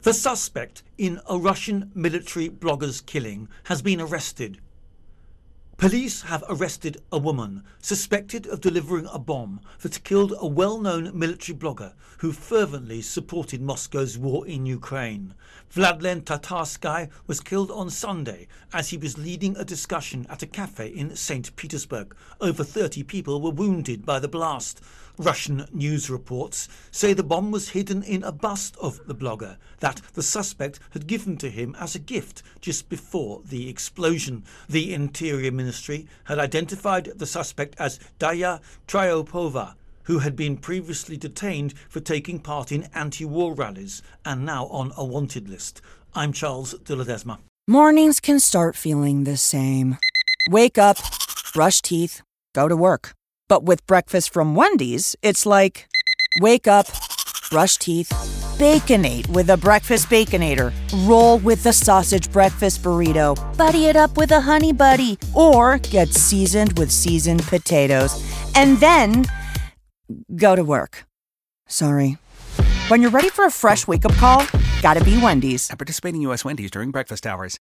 The suspect in a Russian military blogger's killing has been arrested. Police have arrested a woman suspected of delivering a bomb that killed a well-known military blogger who fervently supported Moscow's war in Ukraine. Vladlen Tatarsky was killed on Sunday as he was leading a discussion at a cafe in St. Petersburg. Over 30 people were wounded by the blast. Russian news reports say the bomb was hidden in a bust of the blogger that the suspect had given to him as a gift just before the explosion. The Interior Ministry had identified the suspect as Daya Tryopova, who had been previously detained for taking part in anti-war rallies and now on a wanted list. I'm Charles de Ledesma. Mornings can start feeling the same. Wake up, brush teeth, go to work. But with breakfast from Wendy's, it's like, wake up, brush teeth, Baconate with a breakfast Baconator. Roll with the sausage breakfast burrito. Buddy it up with a Honey Buddy. Or get seasoned with seasoned potatoes. And then go to work. Sorry. When you're ready for a fresh wake-up call, gotta be Wendy's. At participating U.S. Wendy's during breakfast hours.